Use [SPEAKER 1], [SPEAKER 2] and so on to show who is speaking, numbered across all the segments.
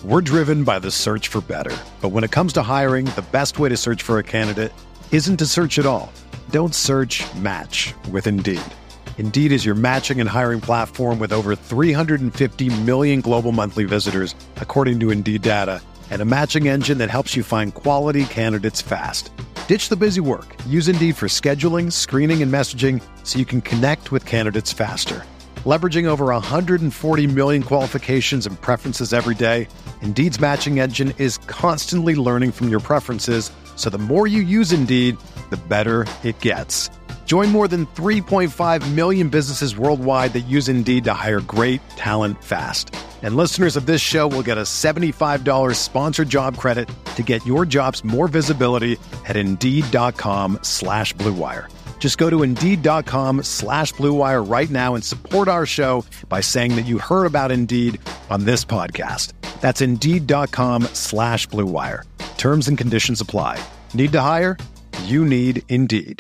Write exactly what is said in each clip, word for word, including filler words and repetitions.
[SPEAKER 1] We're driven by the search for better. But when it comes to hiring, the best way to search for a candidate isn't to search at all. Don't search, match with Indeed. Indeed is your matching and hiring platform with over three hundred fifty million global monthly visitors, according to Indeed data, and a matching engine that helps you find quality candidates fast. Ditch the busy work. Use Indeed for scheduling, screening, and messaging so you can connect with candidates faster. Leveraging over one hundred forty million qualifications and preferences every day, Indeed's matching engine is constantly learning from your preferences, so the more you use Indeed, the better it gets. Join more than three point five million businesses worldwide that use Indeed to hire great talent fast. And listeners of this show will get a seventy-five dollars sponsored job credit to get your jobs more visibility at Indeed.com slash Blue Wire. Just go to Indeed.com slash Blue Wire right now and support our show by saying that you heard about Indeed on this podcast. That's Indeed.com slash Blue Wire. Terms and conditions apply. Need to hire? You need Indeed.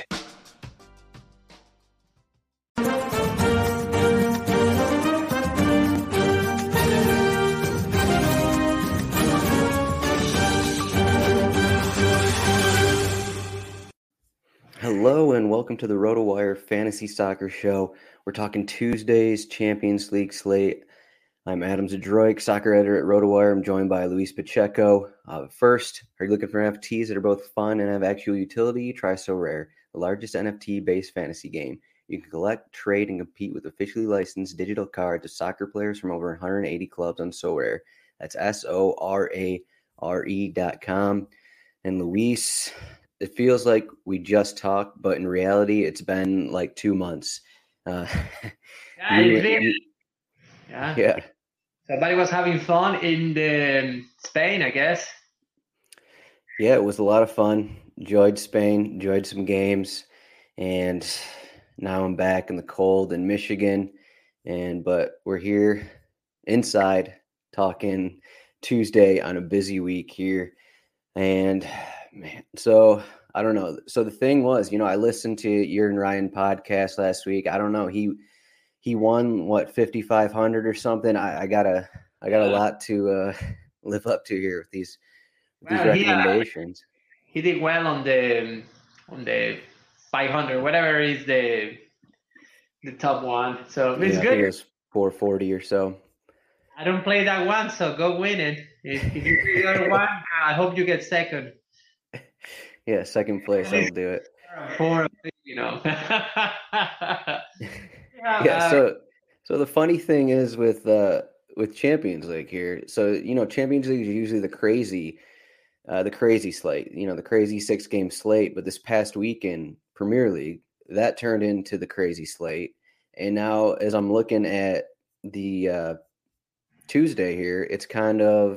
[SPEAKER 2] Hello and welcome to the RotoWire Fantasy Soccer Show. We're talking Tuesday's Champions League slate. I'm Adam Zadroik, soccer editor at RotoWire. I'm joined by Luis Pacheco. Uh, first, are you looking for N F Ts that are both fun and have actual utility? Try SoRare, the largest N F T-based fantasy game. You can collect, trade, and compete with officially licensed digital cards of soccer players from over one hundred eighty clubs on SoRare. That's S O R A R E dot com. And Luis, it feels like we just talked, but in reality, it's been like two months. Uh,
[SPEAKER 3] yeah,
[SPEAKER 2] you,
[SPEAKER 3] been,
[SPEAKER 2] you,
[SPEAKER 3] yeah.
[SPEAKER 2] yeah.
[SPEAKER 3] Somebody was having fun in the, Spain, I guess.
[SPEAKER 2] Yeah, it was a lot of fun. Enjoyed Spain, enjoyed some games, and now I'm back in the cold in Michigan. And but we're here inside talking Tuesday on a busy week here, and. Man, so I don't know. So the thing was, you know, I listened to your and Ryan podcast last week. I don't know. He he won what fifty-five hundred or something. I, I got a I got a lot to uh, live up to here with these with
[SPEAKER 3] well,
[SPEAKER 2] these recommendations.
[SPEAKER 3] He, uh, he did well on the on the five hundred, whatever is the the top one. So it's
[SPEAKER 2] yeah,
[SPEAKER 3] good.
[SPEAKER 2] I think it was four forty or so.
[SPEAKER 3] I don't play that one, so go win it. If, if you play the other one, I hope you get second.
[SPEAKER 2] Yeah, second place, I'll do it.
[SPEAKER 3] Four, you know. yeah,
[SPEAKER 2] yeah.
[SPEAKER 3] Uh,
[SPEAKER 2] So, so the funny thing is with uh, with Champions League here. So you know, Champions League is usually the crazy, uh, the crazy slate. You know, the crazy six game slate. But this past weekend, Premier League, that turned into the crazy slate. And now, as I'm looking at the uh, Tuesday here, it's kind of.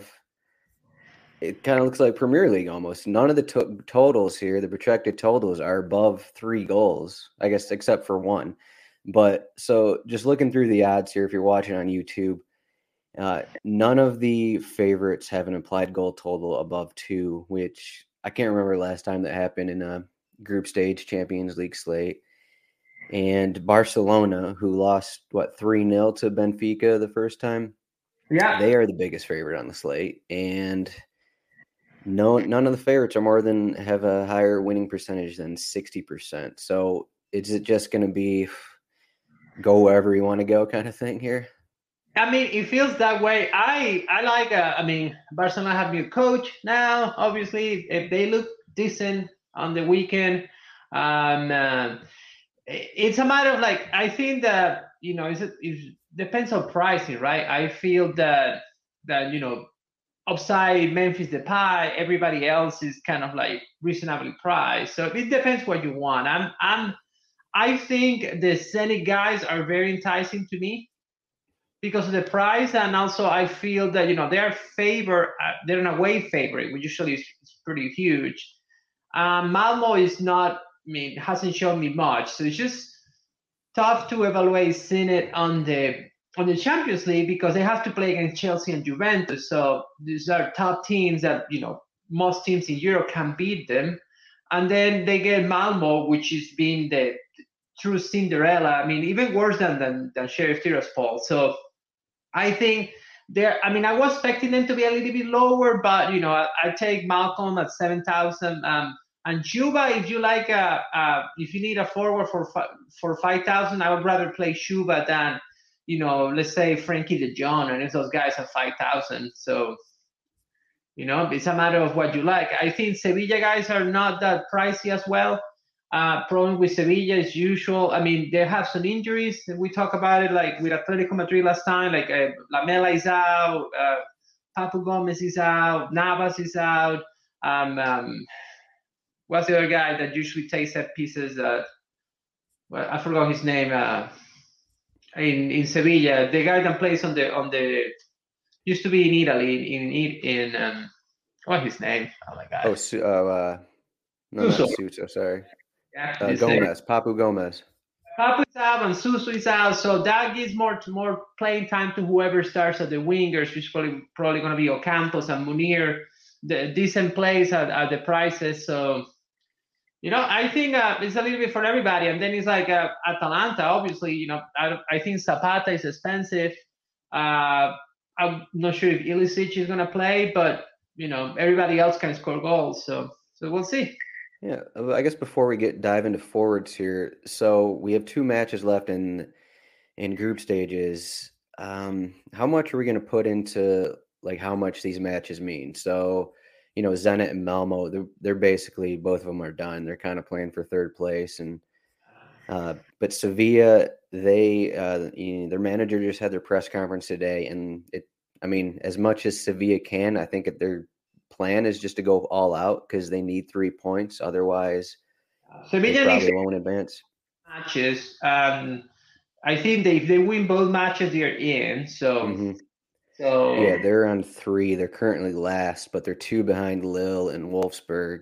[SPEAKER 2] It kind of looks like Premier League almost. None of the to- totals here, the projected totals, are above three goals, I guess, except for one. But so just looking through the odds here, if you're watching on YouTube, uh, none of the favorites have an implied goal total above two, which I can't remember last time that happened in a group stage Champions League slate. And Barcelona, who lost, what, three nil to Benfica the first time?
[SPEAKER 3] Yeah.
[SPEAKER 2] They are the biggest favorite on the slate. And No, none of the favorites are more than have a higher winning percentage than sixty percent. So is it just going to be go wherever you want to go kind of thing here?
[SPEAKER 3] I mean, it feels that way. I I like, uh, I mean, Barcelona have new coach now, obviously. If they look decent on the weekend, um, uh, it's a matter of like, I think that, you know, it's, it depends on pricing, right? I feel that, that you know, upside Memphis Depay, everybody else is kind of like reasonably priced. So it depends what you want. I'm, I'm, I think the Zenit guys are very enticing to me because of the price, and also I feel that, you know, they're favor, uh, they're an away favorite, which usually is, is pretty huge. Um, Malmo is not, I mean, hasn't shown me much, so it's just tough to evaluate Zenit on the on the Champions League because they have to play against Chelsea and Juventus. So these are top teams that, you know, most teams in Europe can beat them. And then they get Malmo, which is being the true Cinderella. I mean, even worse than than, than Sheriff Tiraspol. So I think there. I mean, I was expecting them to be a little bit lower, but you know, I, I take Malcolm at seven thousand. Um, and Chuba, if you like, a, uh, if you need a forward for for five thousand, I would rather play Chuba than, you know, let's say Frankie De Jong, and if those guys are five thousand. So, you know, it's a matter of what you like. I think Sevilla guys are not that pricey as well. Uh, problem with Sevilla is usual. I mean, they have some injuries. We talk about it, like with Atletico Madrid last time. Like uh, Lamela is out, uh, Papu Gomez is out, Navas is out. Um, um, what's the other guy that usually takes set pieces? Uh, well, I forgot his name. Uh, in in Sevilla, the guy that plays on the on the used to be in Italy in in, in um, what's his name? Oh my god.
[SPEAKER 2] Oh, Su- uh, uh, no,
[SPEAKER 3] Suso.
[SPEAKER 2] not Suso. Sorry.
[SPEAKER 3] Yeah,
[SPEAKER 2] Uh, Gomez, Papu Gomez.
[SPEAKER 3] Papu is out and Suso is out, so that gives more more playing time to whoever starts at the wingers, which is probably probably going to be Ocampos and Munir. The decent plays at, at the prices, so you know I think uh, it's a little bit for everybody. And then it's like uh, Atalanta, obviously. You know, I I think Zapata is expensive. Uh, I'm not sure if Ilicic is going to play, but you know everybody else can score goals, so so we'll see.
[SPEAKER 2] Yeah, I guess before we get dive into forwards here, so we have two matches left in in group stages. Um, how much are we going to put into like how much these matches mean? So, you know, Zenit and Malmo, they're they're basically both of them are done. They're kind of playing for third place, and uh, but Sevilla, they uh, you know, their manager just had their press conference today, and it. I mean, as much as Sevilla can, I think that they're plan is just to go all out because they need three points. Otherwise,
[SPEAKER 3] Sevilla
[SPEAKER 2] they probably won't advance.
[SPEAKER 3] Matches. Um, I think they, if they win both matches, they're in. So,
[SPEAKER 2] mm-hmm.
[SPEAKER 3] so
[SPEAKER 2] yeah, they're on three. They're currently last, but they're two behind Lille and Wolfsburg.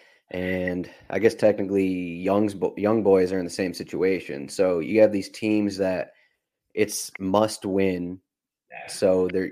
[SPEAKER 2] And I guess technically, Young's young boys are in the same situation. So you have these teams that it's must win. So they're.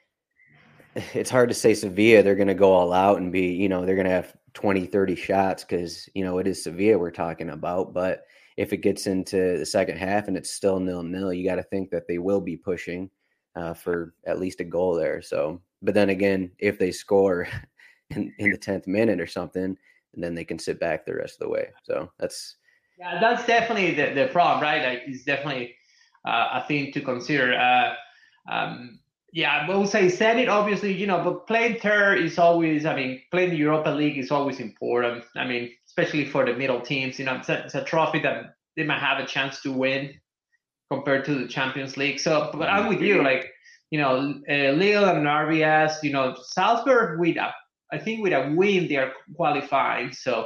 [SPEAKER 2] It's hard to say Sevilla, they're going to go all out and be, you know, they're going to have twenty, thirty shots because, you know, it is Sevilla we're talking about. But if it gets into the second half and it's still nil-nil, you got to think that they will be pushing uh, for at least a goal there. So, but then again, if they score in, in the tenth minute or something, then they can sit back the rest of the way. So that's.
[SPEAKER 3] Yeah, that's definitely the, the problem, right? Like, it's definitely uh, a thing to consider. Uh, um, Yeah, I would say Zenit, obviously, you know, but playing third is always, I mean, playing the Europa League is always important. I mean, especially for the middle teams, you know, it's a, it's a trophy that they might have a chance to win compared to the Champions League. So, but I'm with you, like, you know, uh, Lille and R B S, you know, Salzburg, with a, I think with a win, they are qualifying. So,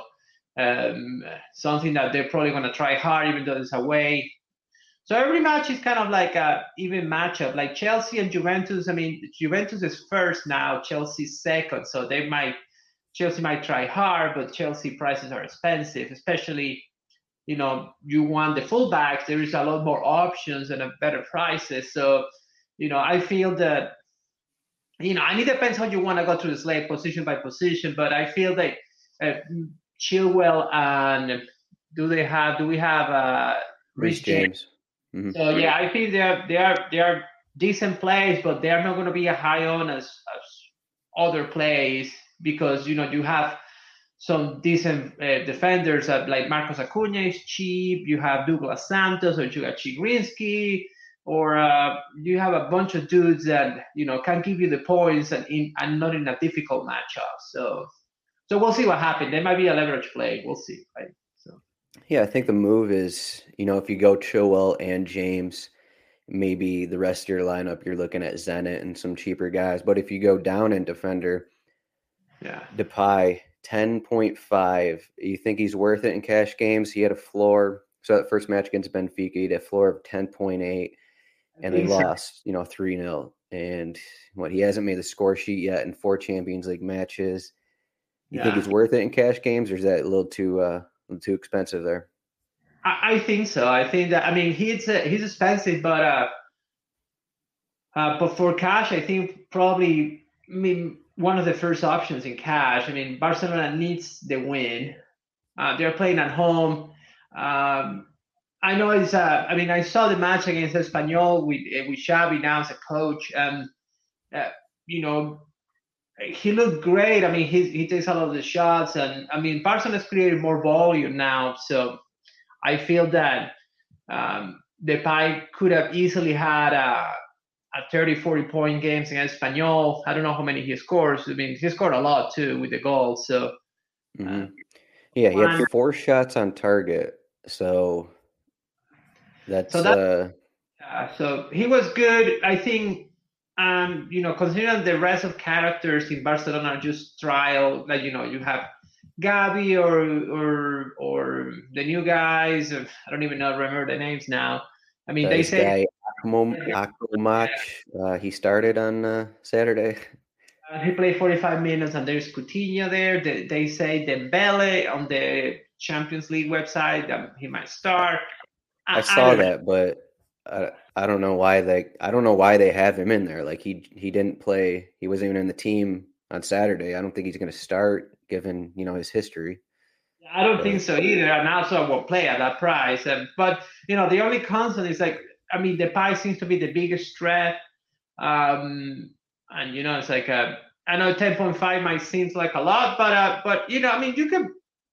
[SPEAKER 3] um, something that they're probably going to try hard, even though it's away. So every match is kind of like a even matchup. Like Chelsea and Juventus. I mean, Juventus is first now, Chelsea's second. So they might Chelsea might try hard, but Chelsea prices are expensive. Especially, you know, you want the fullbacks. There is a lot more options and a better prices. So, you know, I feel that, you know, and it depends how you want to go through the slate, position by position. But I feel that uh, Chilwell and do they have? Do we have uh,
[SPEAKER 2] Reece James?
[SPEAKER 3] Mm-hmm. So yeah, I think they are they are they are decent plays, but they are not going to be as high on as, as other plays because you know you have some decent uh, defenders that, like Marcos Acuna is cheap. You have Douglas Santos or you got Chigrinsky, or uh, you have a bunch of dudes that you know can give you the points and in and not in a difficult matchup. So so we'll see what happens. There might be a leverage play. We'll see. Right? So.
[SPEAKER 2] Yeah, I think the move is, you know, if you go Chilwell and James, maybe the rest of your lineup, you're looking at Zenit and some cheaper guys. But if you go down in defender,
[SPEAKER 3] yeah,
[SPEAKER 2] Depay, ten point five. You think he's worth it in cash games? He had a floor. So that first match against Benfica, he had a floor of ten point eight, and they lost, you know, three nil. And what, he hasn't made the score sheet yet in four Champions League matches. You yeah. think he's worth it in cash games, or is that a little too uh, a little too expensive there?
[SPEAKER 3] I, I think so. I think that, I mean, he's uh, he's expensive, but uh, uh, but for cash, I think probably, I mean, one of the first options in cash. I mean, Barcelona needs the win. Uh, they're playing at home. Um, I know it's. Uh, I mean, I saw the match against Espanyol with with Xavi now as a coach, and uh, you know, he looked great. I mean, he he takes a lot of the shots, and I mean, Barcelona's created more volume now. So I feel that um, Depay could have easily had a, a thirty, forty point games against Espanyol. I don't know how many he scores. I mean, he scored a lot too with the goals. So
[SPEAKER 2] mm-hmm. uh, yeah, he had four shots on target. So that's
[SPEAKER 3] so that,
[SPEAKER 2] uh,
[SPEAKER 3] uh, so he was good. I think. Um, you know, considering the rest of characters in Barcelona are just trial, like, you know, you have Gavi or or or the new guys. I don't even know remember the names now. I mean, they say
[SPEAKER 2] Akpomach, uh, he started on uh, Saturday.
[SPEAKER 3] Uh, he played forty-five minutes, and there's Coutinho there. They, they say Dembele on the Champions League website that he might start.
[SPEAKER 2] I, I saw I that, but I, I don't know why they I don't know why they have him in there. Like he he didn't play. He wasn't even in the team on Saturday. I don't think he's going to start, given you know his history.
[SPEAKER 3] I don't but, think so either. And also won't play at that price. And, but you know the only concern is like I mean Depay seems to be the biggest threat. Um, and you know it's like a, I know ten point five might seem like a lot, but uh, but you know I mean you can.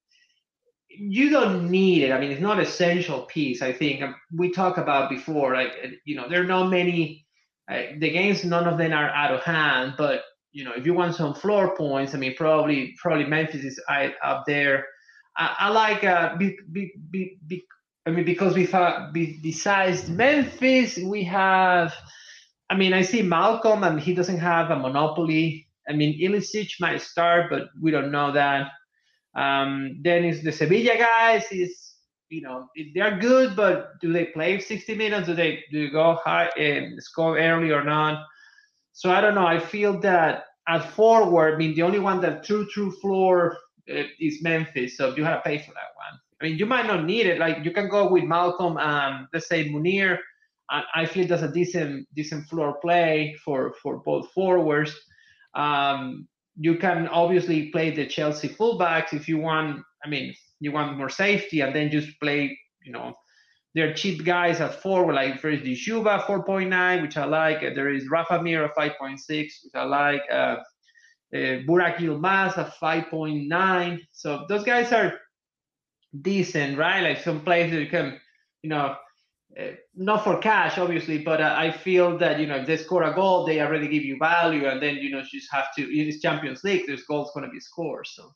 [SPEAKER 3] You don't need it. I mean, it's not an essential piece. I think we talked about before. Like, you know, there are not many. Uh, the games, none of them are out of hand. But you know, if you want some floor points, I mean, probably probably Memphis is up there. I, I like. Uh, be, be, be, be, I mean, because we have besides Memphis, we have. I mean, I see Malcolm, and he doesn't have a monopoly. I mean, Ilicic might start, but we don't know that. Um, then is the Sevilla guys is you know they're good, but do they play sixty minutes? Do they do they go high and score early or not? So I don't know. I feel that at forward, I mean the only one that true true floor uh, is Memphis. So you have to pay for that one. I mean you might not need it. Like you can go with Malcolm and let's say Munir. And I feel that's a decent decent floor play for for both forwards. Um, You can obviously play the Chelsea fullbacks if you want. I mean, you want more safety, and then just play. You know, they're cheap guys at four. Like there's Dishouba four point nine, which I like. There is Rafa Mir at five point six, which I like. Uh, uh, Burak Yilmaz at five point nine. So those guys are decent, right? Like some players that you can, you know. Uh, not for cash, obviously, but uh, I feel that you know if they score a goal, they already give you value, and then you know you just have to. In this Champions League, there's goals going to be scored. So,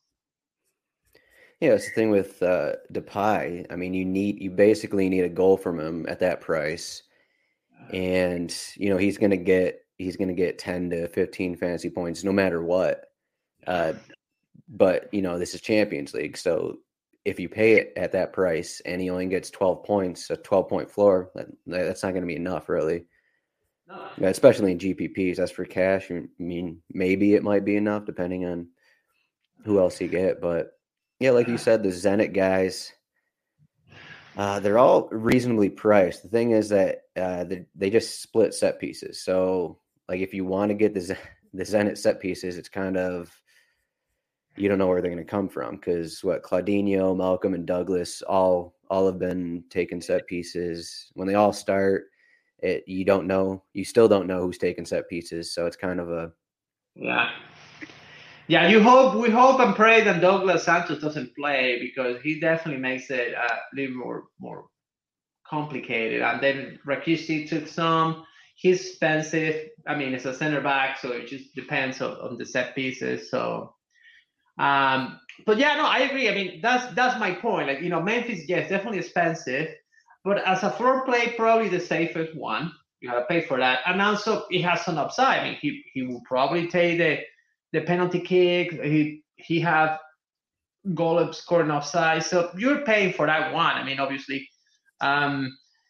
[SPEAKER 2] yeah, it's the thing with uh, Depay. I mean, you need you basically need a goal from him at that price, and you know he's going to get he's going to get ten to fifteen fantasy points no matter what. Uh, but you know this is Champions League, so. If you pay it at that price and he only gets twelve points, a twelve point floor, that, that's not going to be enough, really. No. Especially in G P Ps. As for cash, I mean, maybe it might be enough depending on who else you get. But yeah, like you said, the Zenit guys, uh, they're all reasonably priced. The thing is that uh, they, they just split set pieces. So, like, if you want to get the the Zenit set pieces, it's kind of you don't know where they're going to come from because what Claudinho, Malcolm, and Douglas all all have been taking set pieces. When they all start, it you don't know, you still don't know who's taking set pieces. So it's kind of a
[SPEAKER 3] yeah, yeah. You hope we hope and pray that Douglas Santos doesn't play because he definitely makes it uh, a little more more complicated. And then Rakitic took some. He's expensive. I mean, it's a center back, so it just depends on, on the set pieces. So. Um, but yeah, no, I agree. I mean, that's that's my point. Like, you know, Memphis, yes, definitely expensive, but as a floor play, probably the safest one. You gotta pay for that, and also it has some upside. I mean, he he will probably take the the penalty kick. He he have goal scoring offside, so you're paying for that one. I mean, obviously, um,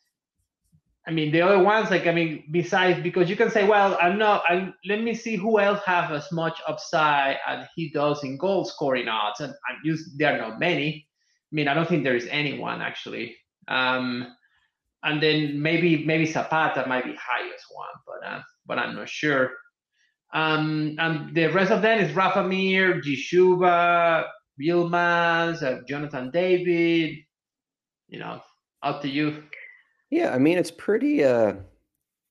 [SPEAKER 3] I mean, the other ones, like, I mean, besides, because you can say, well, I'm not, I, let me see who else have as much upside as he does in goal scoring odds. And, and just, there are not many. I mean, I don't think there is anyone actually. Um, and then maybe, maybe Zapata might be highest one, but, uh, but I'm not sure. Um, and the rest of them is Rafa Mir, Dishouba, Yilmaz, uh, Jonathan David, you know, up to you.
[SPEAKER 2] Yeah, I mean, it's pretty, uh,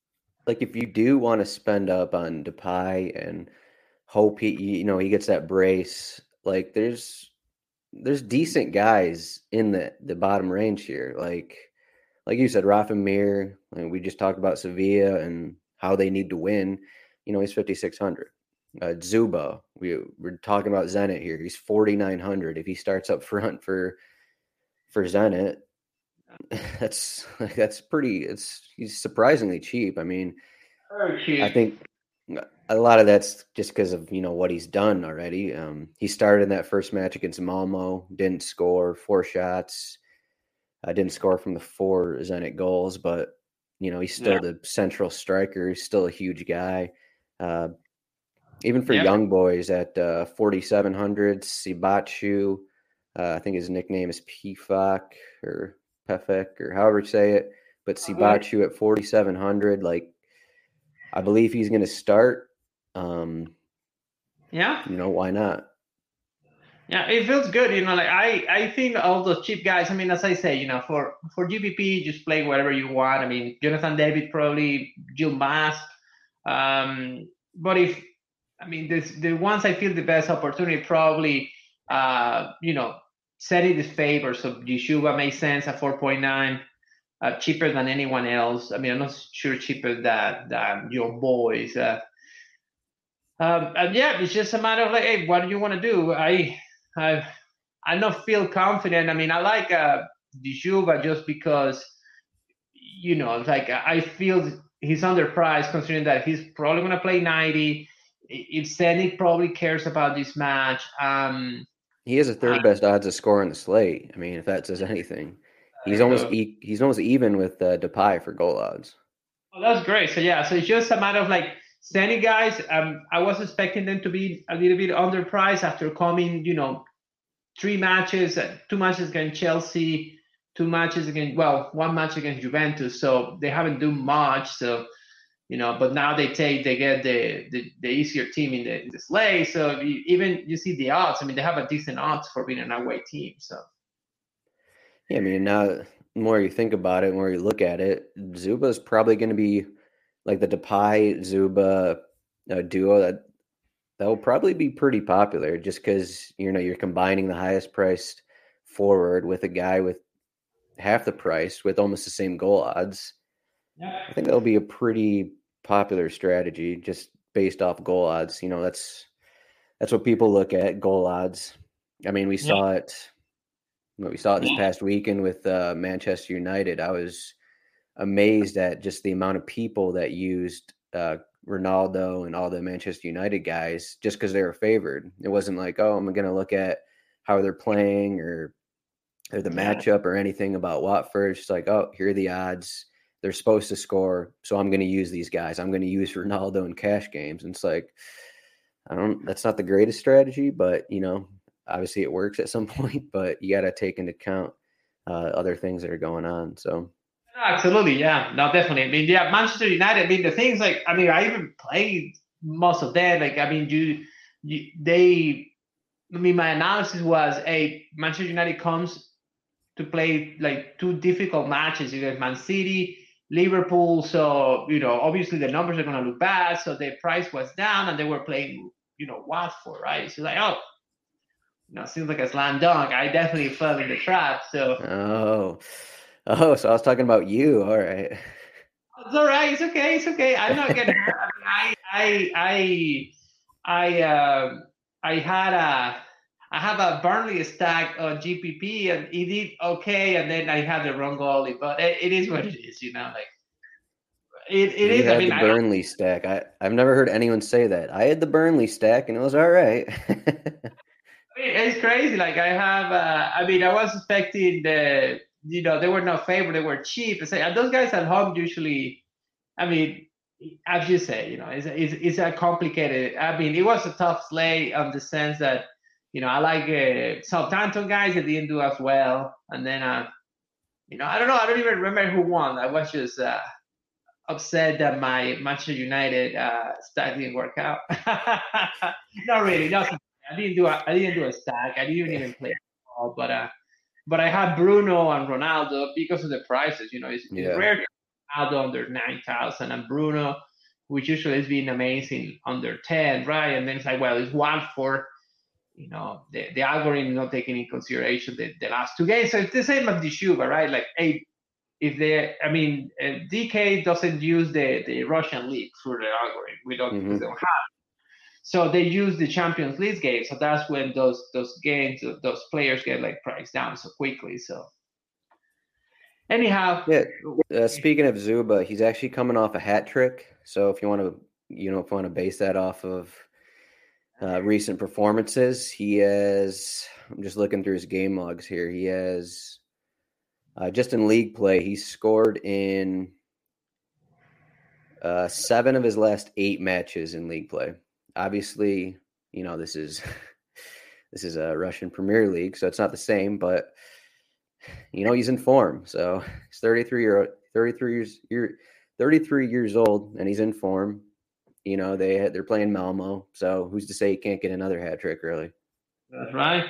[SPEAKER 2] like if you do want to spend up on Depay and hope he, you know, he gets that brace, like there's there's decent guys in the the bottom range here. Like like you said, Rafa Mir. Like we just talked about Sevilla and how they need to win. You know, he's fifty-six hundred. Uh, Zuba, we we're talking about Zenit here. He's forty-nine hundred. If he starts up front for for Zenit, that's that's pretty. It's he's surprisingly cheap. I mean,
[SPEAKER 3] Very cheap.
[SPEAKER 2] I think a lot of that's just because of you know what he's done already. Um, he started in that first match against Malmo, didn't score, four shots. I uh, didn't score from the four Zenit goals, but you know he's still yeah. the central striker. He's still a huge guy. Uh, even for yeah. young boys at uh, forty-seven hundred, Sibachu, uh, I think his nickname is Pifak or Pefek or however you say it, but Sibachu okay. at forty-seven hundred, like I believe he's going to start. Um,
[SPEAKER 3] yeah.
[SPEAKER 2] You know, why not?
[SPEAKER 3] Yeah, it feels good. You know, like I, I think all those cheap guys, I mean, as I say, you know, for, for G P P, just play whatever you want. I mean, Jonathan David, probably Gil Mas. Um, but if, I mean, this, the ones I feel the best opportunity, probably, uh, you know, setting the favor. So Yeshuba makes sense at four point nine. Uh, cheaper than anyone else. I mean, I'm not sure cheaper than, than your boys. Uh, um, and yeah, it's just a matter of like, hey, what do you want to do? I, I, I don't feel confident. I mean, I like uh, Djuba just because, you know, it's like I feel he's underpriced considering that he's probably going to play ninety. If Zenit probably cares about this match. Um,
[SPEAKER 2] he has a third uh, best odds of scoring the slate. I mean, if that says anything. He's almost e- he's almost even with uh, Depay for goal odds.
[SPEAKER 3] Oh, that's great. So yeah, so it's just a matter of like Zenit guys. Um, I was expecting them to be a little bit underpriced after coming, you know, three matches, uh, two matches against Chelsea, two matches against well, one match against Juventus. So they haven't done much. So you know, but now they take they get the the, the easier team in the, in the slate. So you, even you see the odds. I mean, they have a decent odds for being an away team. So.
[SPEAKER 2] Yeah, I mean, now the more you think about it, the more you look at it, Zuba is probably going to be like the Depay Zuba uh, duo that that will probably be pretty popular just because you know you're combining the highest priced forward with a guy with half the price with almost the same goal odds. Yeah. I think that'll be a pretty popular strategy just based off goal odds. You know, that's that's what people look at, goal odds. I mean, we saw yeah. it. We saw it this past weekend with uh, Manchester United. I was amazed at just the amount of people that used uh, Ronaldo and all the Manchester United guys just because they were favored. It wasn't like, oh, I'm going to look at how they're playing or, or the matchup or anything about Watford. It's just like, oh, here are the odds. They're supposed to score, so I'm going to use these guys. I'm going to use Ronaldo in cash games. And it's like, I don't. That's not the greatest strategy, but, you know, obviously it works at some point, but you got to take into account uh, other things that are going on. So,
[SPEAKER 3] absolutely, yeah, no, definitely. I mean, yeah, Manchester United. I mean, the things like, I mean, I even played most of that. Like, I mean, you, you, they. I mean, my analysis was, hey, Manchester United comes to play like two difficult matches against Man City, Liverpool. So, you know, obviously the numbers are going to look bad. So the price was down, and they were playing, you know, Watford, right? So like, oh. You know, seems like a slam dunk. I definitely fell in the trap. So
[SPEAKER 2] oh, oh, so I was talking about you. All right,
[SPEAKER 3] it's all right. It's okay. It's okay. I'm not getting hurt. I mean, I, I, I, I, uh, I had a, I have a Burnley stack on G P P, and it did okay, and then I had the wrong goalie. But it, it is what it is, you know. Like it, it
[SPEAKER 2] you
[SPEAKER 3] is.
[SPEAKER 2] Had
[SPEAKER 3] I mean,
[SPEAKER 2] the Burnley I, stack. I, I've never heard anyone say that. I had the Burnley stack, and it was all right.
[SPEAKER 3] I mean, it's crazy. Like I have, uh, I mean, I was expecting the, you know, they were not favored, they were cheap. It's like, and those guys at home usually, I mean, as you say, you know, it's, it's, it's a complicated, I mean, it was a tough slate on the sense that, you know, I like uh, Southampton guys that didn't do as well. And then, uh, you know, I don't know, I don't even remember who won. I was just uh, upset that my Manchester United uh, stack didn't work out. Not really, nothing. I didn't do a, I didn't do a stack. I didn't even play ball, but uh, but I had Bruno and Ronaldo because of the prices. You know, it's,
[SPEAKER 2] yeah.
[SPEAKER 3] it's rare to Ronaldo under nine thousand, and Bruno, which usually has been amazing, under ten, right? And then it's like, well, it's Watford, you know, the, the algorithm not taking into consideration the, the last two games. So it's the same as the Shuba, right? Like, hey, if they, I mean, uh, D K doesn't use the, the Russian league through the algorithm. We don't, mm-hmm. because they don't have it. So they use the Champions League game. So that's when those those games, those players get like priced down so quickly. So anyhow,
[SPEAKER 2] yeah. Uh, speaking of Zuba, he's actually coming off a hat trick. So if you want to, you know, if you want to base that off of uh, recent performances, he has. I'm just looking through his game logs here. He has uh, just in league play, he scored in uh, seven of his last eight matches in league play. Obviously, you know, this is this is a Russian Premier League, so it's not the same, but you know, he's in form. So he's thirty-three year thirty-three years year thirty-three years old, and he's in form. You know, they they're playing Malmo, so who's to say he can't get another hat trick early?
[SPEAKER 3] That's right.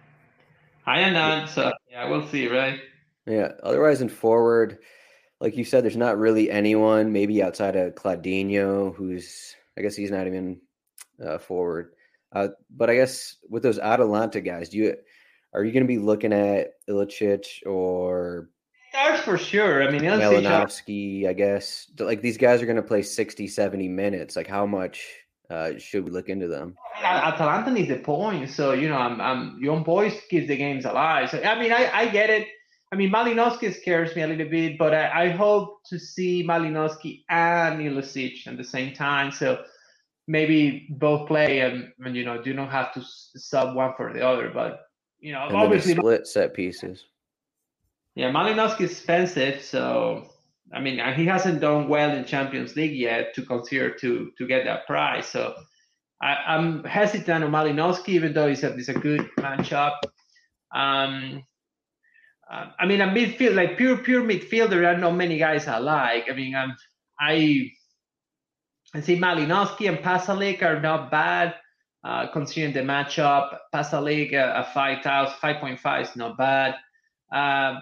[SPEAKER 3] I am not, so yeah, we'll see, right?
[SPEAKER 2] Yeah. Otherwise, in forward, like you said, there's not really anyone, maybe outside of Claudinho, who's I guess he's not even Uh, forward, uh, but I guess with those Atalanta guys, do you are you going to be looking at Ilicic or
[SPEAKER 3] starts for sure? I mean,
[SPEAKER 2] Malinovsky, I guess like these guys are going to play sixty, seventy minutes. Like, how much uh, should we look into them?
[SPEAKER 3] Atalanta needs the points, so you know, I'm, I'm young boys keeps the games alive. So I mean, I, I get it. I mean, Malinovsky scares me a little bit, but I, I hope to see Malinovsky and Ilicic at the same time. So. Maybe both play and, and you know do not have to sub one for the other, but you know
[SPEAKER 2] and
[SPEAKER 3] obviously
[SPEAKER 2] split set pieces.
[SPEAKER 3] Yeah, Malinovsky is expensive, so I mean he hasn't done well in Champions League yet to consider to to get that price. So I, I'm hesitant on Malinovsky, even though it's a it's a good matchup. Um, uh, I mean a midfield like pure pure midfielder, there are not many guys I like. I mean I'm, I. I see Malinovsky and Pasalic are not bad, uh, considering the matchup. Pasalic uh, at five thousand, five point five is not bad. Uh,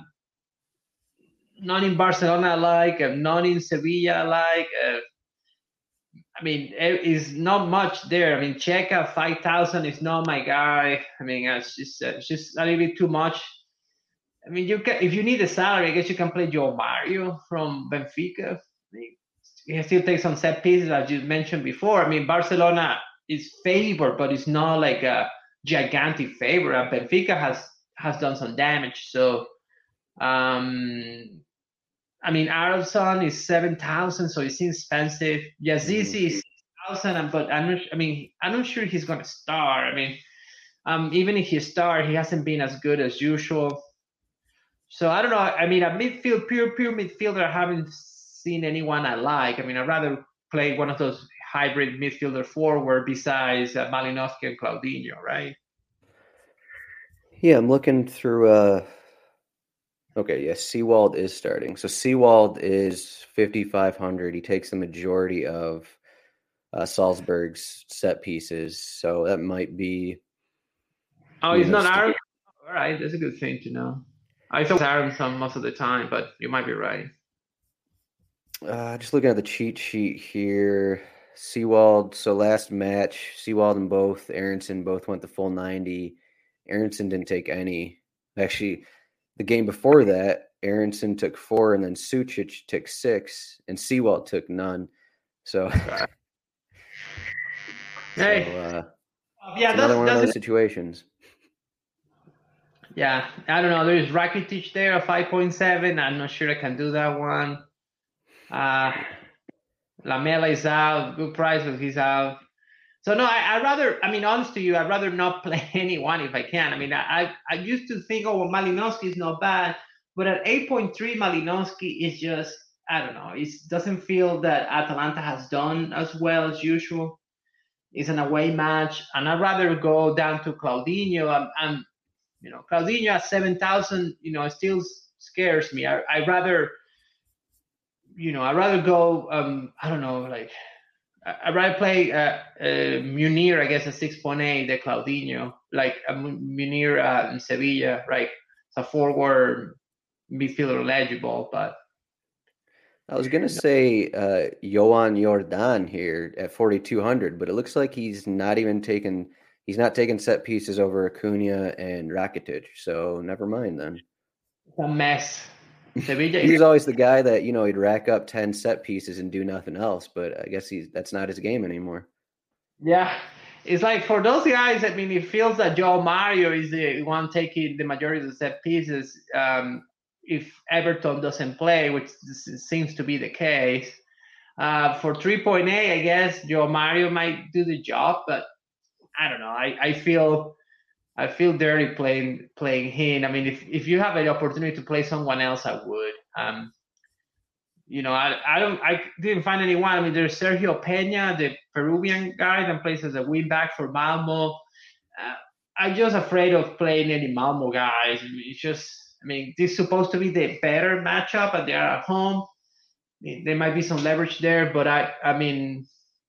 [SPEAKER 3] not in Barcelona I like, uh, not in Sevilla I like. Uh, I mean, it is not much there. I mean, Checa five thousand is not my guy. I mean, it's just, uh, it's just a little bit too much. I mean, you can, if you need a salary, I guess you can play Joe Mario from Benfica. I mean, he still takes some set pieces, as you mentioned before. I mean, Barcelona is favored, but it's not like a gigantic favor. And Benfica has has done some damage. So, um, I mean, Aronson is seven thousand, so it's expensive. Yazici is six thousand, but I'm not. I mean, I'm not sure he's going to start. I mean, um, even if he starts, he hasn't been as good as usual. So I don't know. I mean, a midfield, pure pure midfielder, I haven't seen anyone I like. I mean, I'd rather play one of those hybrid midfielder forward besides uh, Malinovsky and Claudinho, right?
[SPEAKER 2] Yeah, I'm looking through. Uh... Okay, yes, yeah, Seawald is starting. So Seawald is fifty-five hundred. He takes the majority of uh, Salzburg's set pieces, so that might be.
[SPEAKER 3] Oh, he's not Aronson. All right, that's a good thing to know. I thought Aronson most of the time, but you might be right.
[SPEAKER 2] Uh, just looking at the cheat sheet here, Seawald. So last match, Seawald and both Aronson both went the full ninety. Aronson didn't take any. Actually, the game before that, Aronson took four, and then Sucic took six, and Seawald took none. So,
[SPEAKER 3] hey,
[SPEAKER 2] so, uh,
[SPEAKER 3] yeah,
[SPEAKER 2] another
[SPEAKER 3] that's,
[SPEAKER 2] one
[SPEAKER 3] that's
[SPEAKER 2] of those
[SPEAKER 3] a,
[SPEAKER 2] situations.
[SPEAKER 3] Yeah, I don't know. There is Rakitic there at five point seven. I'm not sure I can do that one. Uh, Lamela is out, good price, but he's out. So no, I, I'd rather, I mean, honest to you, I'd rather not play anyone if I can. I mean, I I used to think, oh, well, Malinovsky is not bad, but at eight point three, Malinovsky is just, I don't know, it doesn't feel that Atalanta has done as well as usual. It's an away match, and I'd rather go down to Claudinho. And, and you know, Claudinho at seven thousand, you know, still scares me. I, I'd rather, you know, I'd rather go, um, I don't know, like, I'd rather play uh, uh, Munir, I guess, at six point eight, the Claudinho, like uh, Munir uh, in Sevilla, right? It's a forward midfielder eligible, but.
[SPEAKER 2] I was gonna say uh, Johan Jordan here at forty-two hundred, but it looks like he's not even taking he's not taking set pieces over Acuna and Rakitic. So never mind then.
[SPEAKER 3] It's a mess. Sevilla,
[SPEAKER 2] He was always the guy that, you know, he'd rack up ten set pieces and do nothing else, but I guess he's that's not his game anymore.
[SPEAKER 3] Yeah. It's like for those guys, I mean, it feels that Joe Mario is the one taking the majority of the set pieces. Um, if Everton doesn't play, which seems to be the case, uh, for three point eight, I guess Joe Mario might do the job, but I don't know. I, I feel I feel dirty playing playing him. I mean, if, if you have an opportunity to play someone else, I would. Um, you know, I I don't I didn't find anyone. I mean, there's Sergio Peña, the Peruvian guy that plays as a wing back for Malmo. Uh, I'm just afraid of playing any Malmo guys. It's just, I mean, this is supposed to be the better matchup, and they are at home. There might be some leverage there, but I I mean,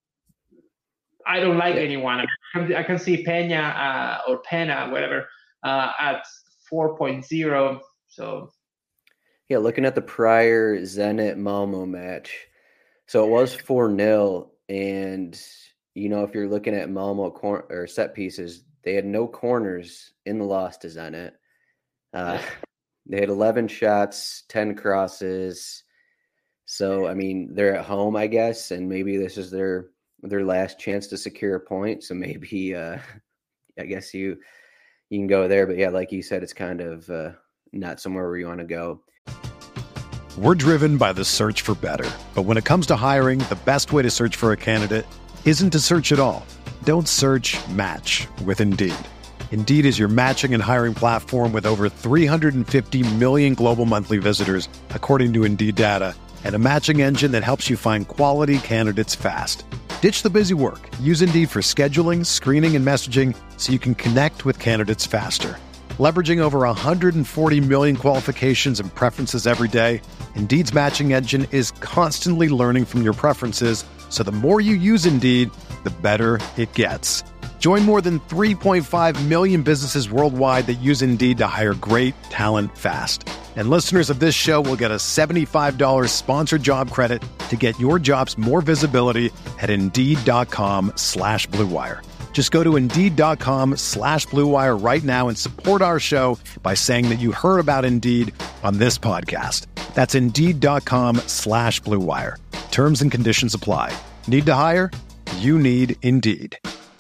[SPEAKER 3] I don't like yeah. anyone. I can see Peña uh, or Pena, whatever, uh, at four point oh. So,
[SPEAKER 2] yeah, looking at the prior Zenit Malmo match, so it was four nil, and you know, if you're looking at Malmo cor- or set pieces, they had no corners in the loss to Zenit. Uh, yeah. They had eleven shots, ten crosses. So, I mean, they're at home, I guess, and maybe this is their their last chance to secure a point. So maybe, uh, I guess you you can go there. But yeah, like you said, it's kind of uh, not somewhere where you want to go.
[SPEAKER 1] We're driven by the search for better. But when it comes to hiring, the best way to search for a candidate isn't to search at all. Don't search, match with Indeed. Indeed is your matching and hiring platform with over three hundred fifty million global monthly visitors, according to Indeed data, and a matching engine that helps you find quality candidates fast. Ditch the busy work. Use Indeed for scheduling, screening, and messaging so you can connect with candidates faster. Leveraging over one hundred forty million qualifications and preferences every day, Indeed's matching engine is constantly learning from your preferences, so the more you use Indeed, the better it gets. Join more than three point five million businesses worldwide that use Indeed to hire great talent fast. And listeners of this show will get a seventy-five dollars sponsored job credit to get your jobs more visibility at Indeed.com slash Blue Wire. Just go to Indeed.com slash Blue Wire right now and support our show by saying that you heard about Indeed on this podcast. That's Indeed.com slash Blue Wire. Terms and conditions apply. Need to hire? You need Indeed.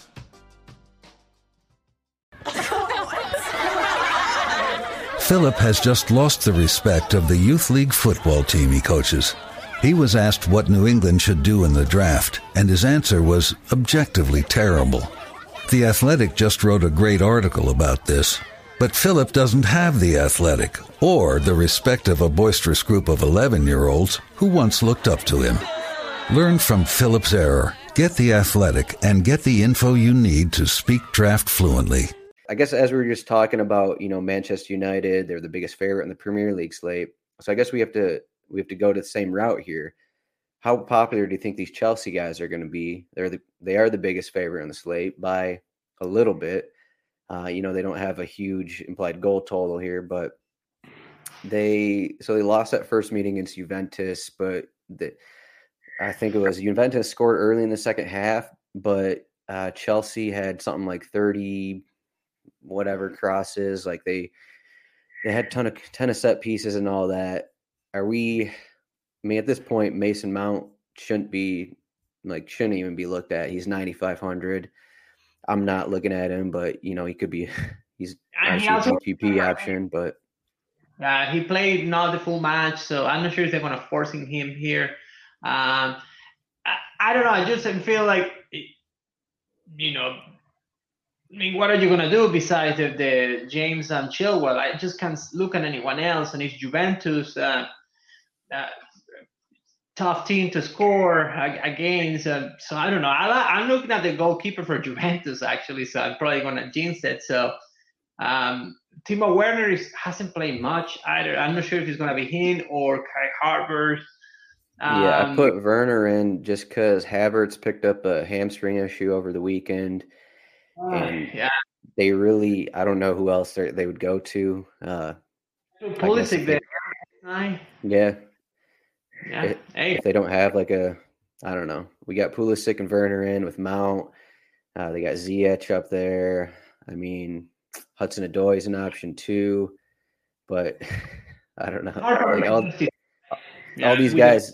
[SPEAKER 4] Philip has just lost the respect of the youth league football team he coaches. He was asked what New England should do in the draft, and his answer was objectively terrible. The Athletic just wrote a great article about this, but Philip doesn't have the Athletic or the respect of a boisterous group of eleven-year-olds who once looked up to him. Learn from Philip's error, get the Athletic, and get the info you need to speak draft fluently.
[SPEAKER 2] I guess as we were just talking about, you know, Manchester United, they're the biggest favorite in the Premier League slate. So I guess we have to we have to go to the same route here. How popular do you think these Chelsea guys are going to be? They're the they are the biggest favorite on the slate by a little bit. Uh, you know, they don't have a huge implied goal total here, but they so they lost that first meeting against Juventus, but the, I think it was Juventus scored early in the second half, but uh, Chelsea had something like thirty whatever crosses. Like they they had ton of ton of set pieces and all that. Are we? I mean, at this point, Mason Mount shouldn't be like shouldn't even be looked at. He's ninety-five hundred. I'm not looking at him, but you know he could be. He's actually a G P P option, but
[SPEAKER 3] uh, he played not the full match, so I'm not sure if they're going to force him here. Um, I, I don't know. I just feel like you know. I mean, what are you going to do besides the, the James and Chilwell? I just can't look at anyone else. And it's Juventus, uh, uh, tough team to score against. Uh, so I don't know. I, I'm looking at the goalkeeper for Juventus, actually, so I'm probably going to jinx it. So um, Timo Werner is, hasn't played much either. I'm not sure if he's going to be him or Kai Havertz.
[SPEAKER 2] Um, yeah, I put Werner in just because Havertz picked up a hamstring issue over the weekend. And
[SPEAKER 3] yeah,
[SPEAKER 2] they really, I don't know who else they would go to. Uh,
[SPEAKER 3] Pulisic there.
[SPEAKER 2] Yeah.
[SPEAKER 3] Yeah.
[SPEAKER 2] It,
[SPEAKER 3] Hey.
[SPEAKER 2] if they don't have like a, I don't know, we got Pulisic and Werner in with Mount. Uh, they got Ziyech up there. I mean, Hudson-Odoi is an option too, but I don't know. Like all,
[SPEAKER 3] yeah,
[SPEAKER 2] all these guys,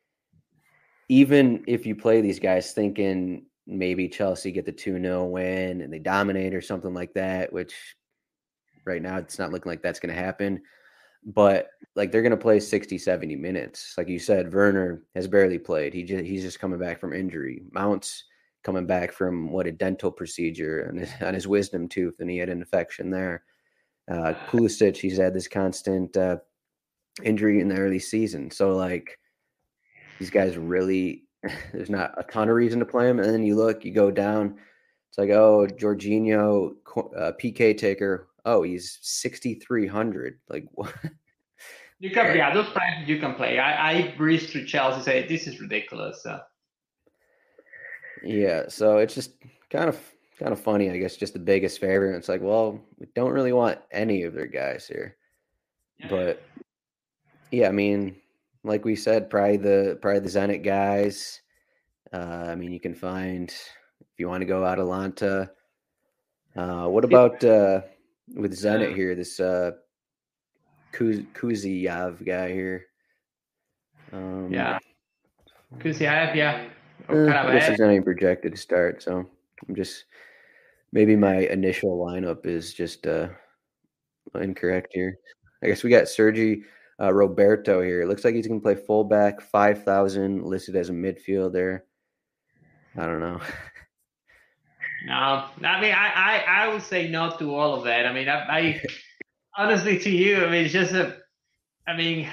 [SPEAKER 2] even if you play these guys thinking maybe Chelsea get the two nil win and they dominate or something like that, which right now it's not looking like that's going to happen. But like they're going to play sixty, seventy minutes. Like you said, Werner has barely played. He just, he's just coming back from injury. Mount's coming back from what a dental procedure on his, on his wisdom tooth, and he had an infection there. Uh, Pulisic, he's had this constant uh, injury in the early season. So like these guys really, there's not a ton of reason to play him. And then you look, you go down, it's like, oh, Jorginho, uh, P K taker. Oh, he's sixty-three hundred. Like what?
[SPEAKER 3] You can, yeah, those prices you can play. I, I breezed through Chelsea, say this is ridiculous. So.
[SPEAKER 2] Yeah, so it's just kind of kind of funny, I guess. Just the biggest favorite. It's like, well, we don't really want any of their guys here, yeah. But yeah, I mean, like we said, probably the probably the Zenit guys. Uh, I mean, you can find if you want to go Atalanta. Uh, what about uh, with Zenit here? This uh, Kuz- Kuziyav guy here. Um,
[SPEAKER 3] yeah, Kuziyav, yeah.
[SPEAKER 2] Uh, I guess he's not even projected to start, so I'm just maybe my initial lineup is just uh, incorrect here. I guess we got Sergi uh, Roberto here. It looks like he's going to play fullback, five thousand, listed as a midfielder. I don't know.
[SPEAKER 3] No, I mean, I, I, I would say no to all of that. I mean, I, I honestly, to you, I mean, it's just a, I mean,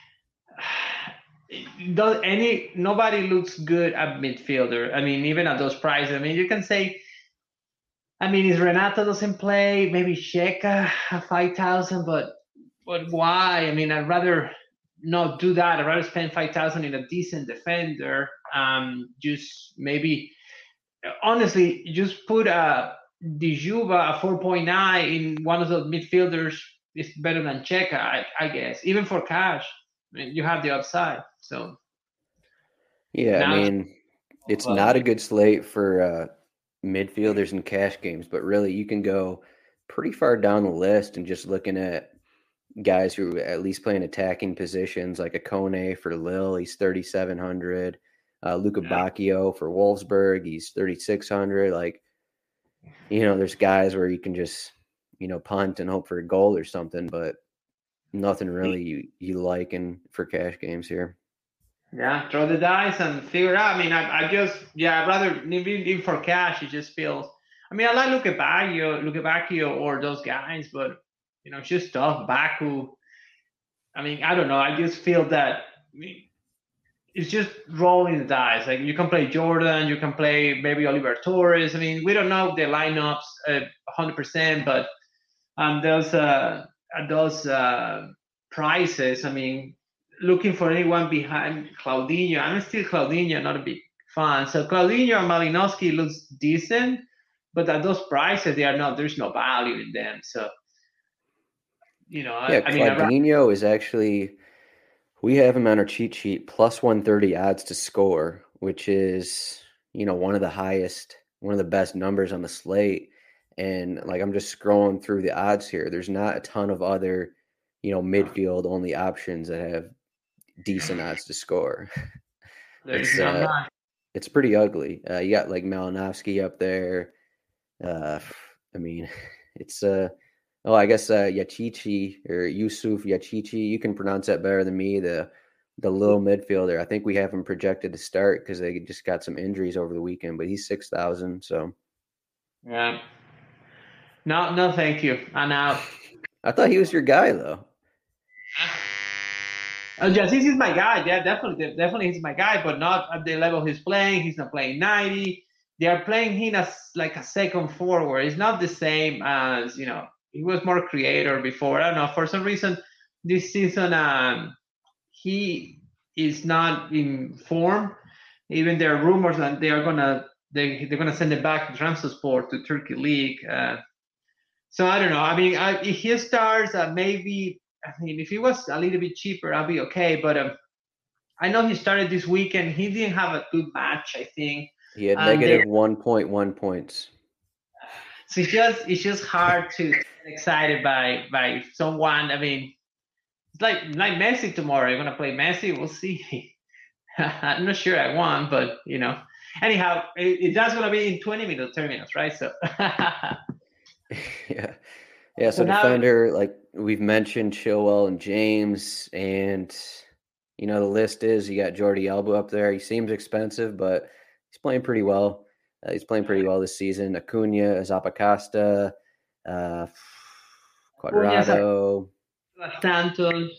[SPEAKER 3] does any nobody looks good at midfielder. I mean, even at those prices. I mean, you can say, I mean, if Renato doesn't play, maybe Xhaka at five thousand, but but why? I mean, I'd rather not do that. I'd rather spend five thousand in a decent defender. Um, just maybe, honestly, just put a Djuba a four point nine in one of the midfielders is better than Xhaka, I, I guess, even for cash. I mean, you have the upside. So,
[SPEAKER 2] yeah, I mean, it's well, not a good slate for uh, midfielders and cash games, but really you can go pretty far down the list and just looking at guys who at least playing attacking positions, like a Kone for Lille, he's thirty-seven hundred. Uh, Luca yeah. Bacchio for Wolfsburg, he's thirty-six hundred. Like, you know, there's guys where you can just, you know, punt and hope for a goal or something, but nothing really you, you like in for cash games here.
[SPEAKER 3] Yeah, throw the dice and figure it out. I mean, I, I just, yeah, I'd rather, even for cash, it just feels, I mean, I like Luca Bacchio, Luca Bacchio or those guys, but, you know, it's just tough. Baku, I mean, I don't know. I just feel that I mean, it's just rolling the dice. Like, you can play Jordan, you can play maybe Oliver Torres. I mean, we don't know the lineups uh, one hundred percent, but um, those, uh, those uh, prices, I mean, looking for anyone behind Claudinho. I'm still Claudinho, not a big fan. So Claudinho and Malinowski looks decent, but at those prices, they are not. There's no value in them. So, you know,
[SPEAKER 2] yeah,
[SPEAKER 3] I, I mean,
[SPEAKER 2] Claudinho I, is actually. We have him on our cheat sheet plus one thirty odds to score, which is, you know, one of the highest, one of the best numbers on the slate. And like, I'm just scrolling through the odds here. There's not a ton of other, you know, midfield only options that have decent odds to score. It's, uh, it's pretty ugly. Uh, you got like Malinowski up there. Uh, I mean, it's uh, oh, I guess uh, Yachichi or Yusuf Yachichi. You can pronounce that better than me. The the little midfielder. I think we have him projected to start because they just got some injuries over the weekend. But he's six thousand. So
[SPEAKER 3] yeah. No, no, thank you. I'm out.
[SPEAKER 2] I thought he was your guy though.
[SPEAKER 3] Oh, yes, he's my guy. Yeah, definitely, definitely, he's my guy, but not at the level he's playing. He's not playing ninety. They are playing him as like a second forward. It's not the same as, you know, he was more creator before. I don't know. For some reason, this season, um, he is not in form. Even there are rumors that they are gonna they they're gonna send him back to Trabzonspor to Turkey League. Uh, so I don't know. I mean, I, if he starts, uh, maybe. I mean, if he was a little bit cheaper, I'll be okay. But um, I know he started this weekend. He didn't have a good match, I think.
[SPEAKER 2] He had
[SPEAKER 3] And
[SPEAKER 2] negative
[SPEAKER 3] they-
[SPEAKER 2] one point one points.
[SPEAKER 3] So it's just it's just hard to get excited by by someone. I mean, it's like like Messi tomorrow. You're gonna play Messi. We'll see. I'm not sure I want, but you know. Anyhow, it, it's just gonna be in twenty minutes, thirty minutes, right? So.
[SPEAKER 2] yeah, yeah. So,
[SPEAKER 3] So now-
[SPEAKER 2] defender, like we've mentioned, Chilwell and James, and you know the list is you got Jordi Alba up there. He seems expensive, but he's playing pretty well. Uh, he's playing pretty well this season. Acuna, Zappacosta, uh, Cuadrado.
[SPEAKER 3] Santos,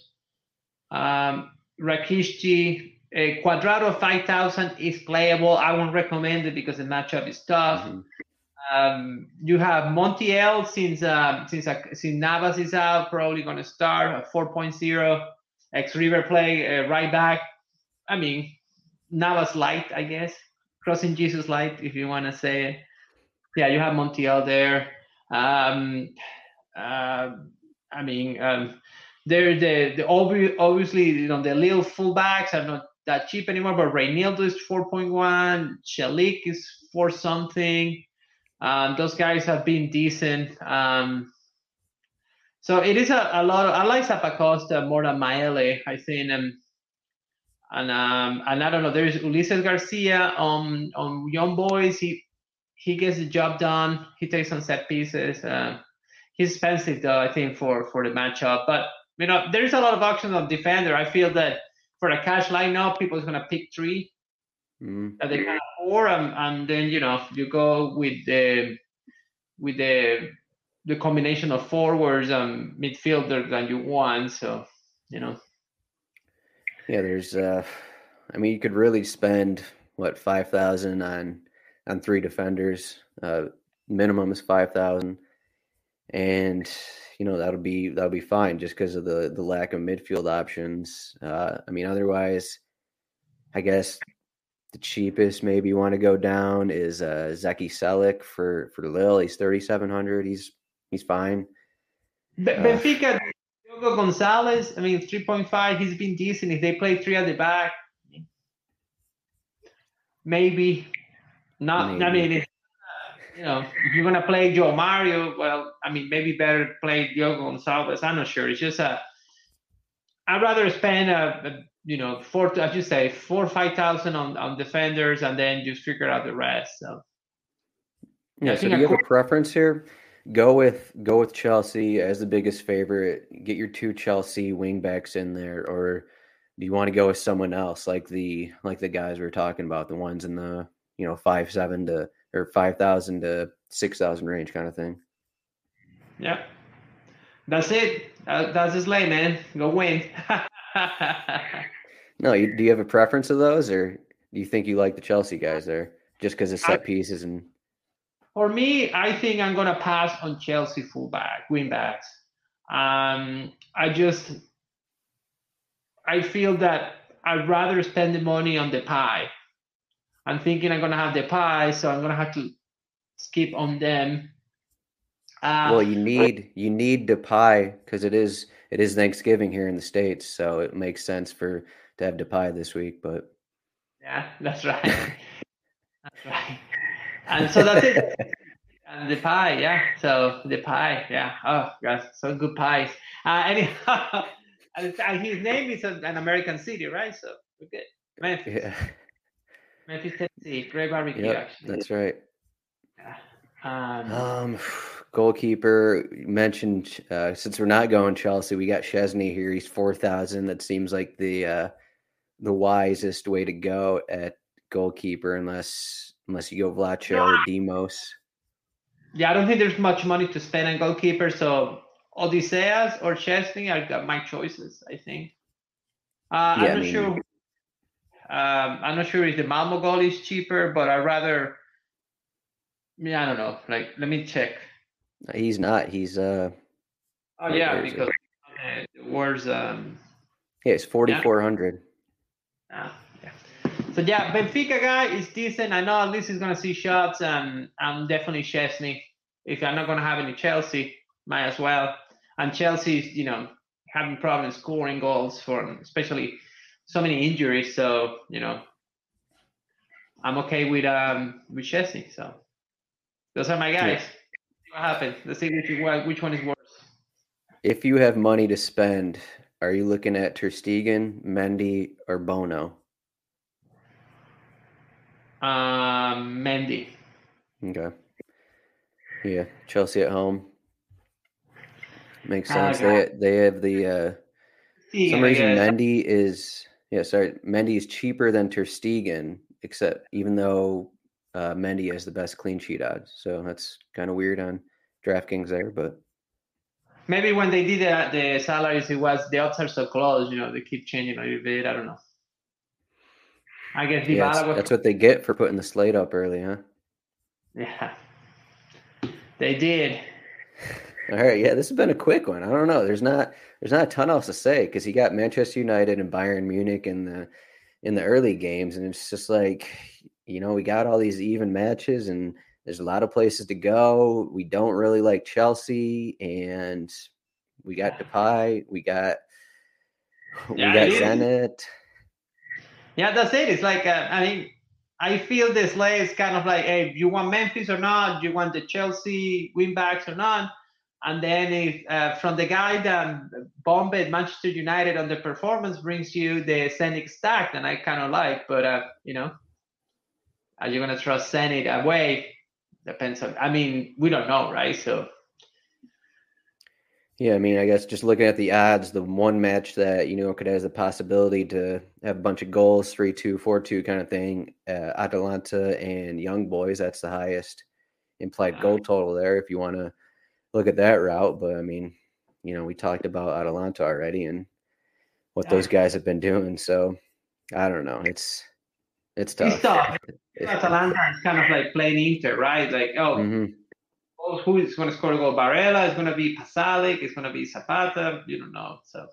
[SPEAKER 3] um, Rakitic, uh, Cuadrado five thousand is playable. I won't recommend it because the matchup is tough.
[SPEAKER 2] Mhm.
[SPEAKER 3] Um, you have Montiel since uh, since uh, since Navas is out, probably going to start at four point oh. Ex River play uh, right back. I mean, Navas light, I guess. Crossing Jesus light, if you want to say it. Yeah, you have Montiel there. Um, uh, I mean, um, they're the the obvi- obviously you know the little fullbacks are not that cheap anymore. But Reinildo is four point one. Chelik is four something. Um, those guys have been decent. Um, so it is a, a lot of. I like Zappacosta more than Maele. I think. Um, And um and I don't know. There's Ulises Garcia on on Young Boys. He he gets the job done. He takes on set pieces. Uh, he's expensive though, I think, for for the matchup. But you know, there's a lot of options on defender. I feel that for a cash lineup, people is gonna pick three
[SPEAKER 2] Mm.
[SPEAKER 3] that they can afford, and, and then you know you go with the with the the combination of forwards and midfielders that you want. So you know.
[SPEAKER 2] Yeah, there's. Uh, I mean, you could really spend what five thousand on on three defenders. Uh, minimum is five thousand, and you know that'll be that'll be fine just because of the the lack of midfield options. Uh, I mean, otherwise, I guess the cheapest maybe you want to go down is uh, Zeki Selik for for Lille. He's thirty-seven hundred. He's he's fine.
[SPEAKER 3] Be-
[SPEAKER 2] Uh,
[SPEAKER 3] Benfica, Diogo Gonzalez, I mean, three point five, he's been decent. If they play three at the back, maybe. Not,
[SPEAKER 2] Maybe.
[SPEAKER 3] I mean, it's, you know, if you're going to play Joe Mario, well, I mean, maybe better play Diogo Gonzalez. I'm not sure. It's just a, I'd rather spend, a, a you know, four, as you say, four or five thousand on, on defenders and then just figure out the rest. So,
[SPEAKER 2] Yeah.
[SPEAKER 3] I
[SPEAKER 2] So
[SPEAKER 3] think
[SPEAKER 2] do
[SPEAKER 3] I
[SPEAKER 2] you have
[SPEAKER 3] could-
[SPEAKER 2] a preference here? Go with go with Chelsea as the biggest favorite. Get your two Chelsea wingbacks in there, or do you want to go with someone else like the like the guys we were talking about, the ones in the you know five seven to or five thousand to six thousand range kind of thing?
[SPEAKER 3] yeah. That's it. Uh, that's his lay, man. Go win.
[SPEAKER 2] No, you, do you have a preference of those, or do you think you like the Chelsea guys there just because of set
[SPEAKER 3] I-
[SPEAKER 2] pieces and
[SPEAKER 3] For me, I think I'm gonna pass on Chelsea fullback, wingbacks. Um, I just, I feel that I'd rather spend the money on the pie. I'm thinking I'm gonna have the pie, so I'm gonna have to skip on them. Uh,
[SPEAKER 2] well, you need you need Depay because it is it is Thanksgiving here in the States, so it makes sense for to have Depay this week. But
[SPEAKER 3] yeah, that's right. That's right. And so that's it. And the pie, yeah. So the pie, yeah. Oh, gosh, so good pies. Uh, anyhow, and his name is an American city, right? So we're good. Memphis,
[SPEAKER 2] yeah,
[SPEAKER 3] Memphis, Tennessee. Great barbecue,
[SPEAKER 2] yep,
[SPEAKER 3] actually.
[SPEAKER 2] that's right.
[SPEAKER 3] Yeah. Um,
[SPEAKER 2] Um, goalkeeper you mentioned uh, since we're not going Chelsea, we got Chesney here. He's four thousand. That seems like the uh, the wisest way to go at goalkeeper, unless unless you go Vlacho or Demos.
[SPEAKER 3] yeah, I don't think there's much money to spend on goalkeeper. So Odysseas or Chesney are my choices, I think. Uh,
[SPEAKER 2] Yeah, I
[SPEAKER 3] I'm not
[SPEAKER 2] mean-
[SPEAKER 3] sure. Um, I'm not sure if the Malmo goal is cheaper, but I'd rather. Yeah, I don't know. Like, let me check.
[SPEAKER 2] He's not. He's uh
[SPEAKER 3] Oh
[SPEAKER 2] Where-
[SPEAKER 3] yeah,
[SPEAKER 2] where is it?
[SPEAKER 3] because uh, where's um.
[SPEAKER 2] yeah, it's forty four hundred.
[SPEAKER 3] Ah, yeah. So yeah, Benfica guy is decent. I know at least he's gonna see shots, and I'm definitely Chesney. If I'm not gonna have any Chelsea, might as well. And Chelsea's, you know, having problems scoring goals for, especially so many injuries. So, you know, I'm okay with um with Chesney. So those are my guys. Yeah. See what happens. Let's see which, which one is worse.
[SPEAKER 2] If you have money to spend, are you looking at Ter Stegen, Mendy, or Bono?
[SPEAKER 3] Um, Mendy.
[SPEAKER 2] Okay. Yeah, Chelsea at home. Makes sense. Uh, they they have the uh yeah, some reason Mendy is yeah, sorry, Mendy is cheaper than Ter Stegen, except even though uh, Mendy has the best clean sheet odds. So that's kind of weird on DraftKings there, but
[SPEAKER 3] maybe when they did the, the salaries, it was the odds are so close. You know, they keep changing a little bit. I don't know. I guess
[SPEAKER 2] yeah, that's, was... that's what they get for putting the slate up early, huh?
[SPEAKER 3] Yeah, they did.
[SPEAKER 2] All right, yeah, this has been a quick one. I don't know. There's not there's not a ton else to say because you got Manchester United and Bayern Munich in the in the early games, and it's just like, you know, we got all these even matches, and there's a lot of places to go. We don't really like Chelsea, and we got Depay, we got we yeah, got Zenit.
[SPEAKER 3] Yeah, that's it. It's like uh, I mean, I feel this slate is kind of like, hey, you want Memphis or not? Do you want the Chelsea winbacks or not? And then if uh, from the guy that bombed Manchester United on the performance brings you the Zenit stack, then I kind of like. But, uh, you know, are you going to trust Zenit away? Depends on, I mean, we don't know, right? So.
[SPEAKER 2] Yeah, I mean, I guess just looking at the odds, the one match that, you know, could have the possibility to have a bunch of goals, three two, four two kind of thing, uh, Atalanta and Young Boys, that's the highest implied goal total there if you want to look at that route. But I mean, you know, we talked about Atalanta already and what those guys have been doing. So I don't know. It's it's tough.
[SPEAKER 3] It's tough. Atalanta is kind of like playing Inter, right? Like, oh, mm-hmm. oh who is going to score a goal? Barella is going to be Pasalic. It's going to be Zapata. You don't know. So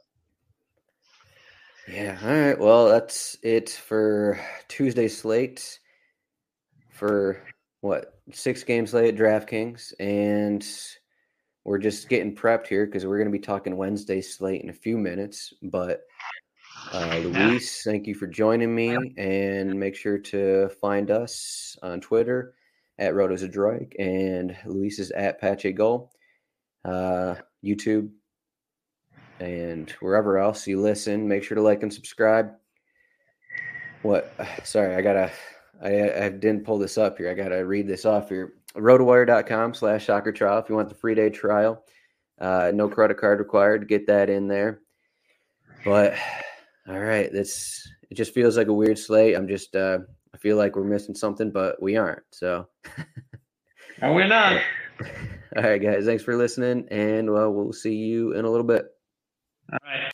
[SPEAKER 2] yeah. All right. Well, that's it for Tuesday slate for what six games late at DraftKings, and we're just getting prepped here because we're going to be talking Wednesday slate in a few minutes. But uh, Luis, thank you for joining me, and make sure to find us on Twitter at RotoZadroik, and Luis is at Pache Goal, uh, YouTube, and wherever else you listen. Make sure to like and subscribe. What? Sorry, I gotta. I, I didn't pull this up here. I gotta read this off here. rotowire.com slash soccer trial if you want the free day trial. Uh, no credit card required to get that in there. But all right, this it just feels like a weird slate. I'm just uh, I feel like we're missing something, but we aren't. So
[SPEAKER 3] and we're not.
[SPEAKER 2] All right, guys, thanks for listening, and well, we'll see you in a little bit.
[SPEAKER 3] All right.